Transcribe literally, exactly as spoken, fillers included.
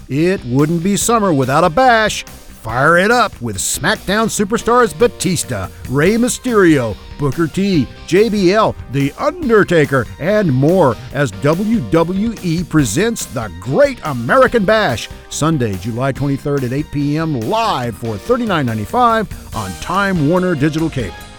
It wouldn't be summer without a bash. Fire it up with SmackDown superstars Batista, Rey Mysterio, Booker T, J B L, The Undertaker, and more as W W E presents the Great American Bash, Sunday, July twenty-third at eight p.m. live for thirty-nine ninety-five on Time Warner Digital Cable.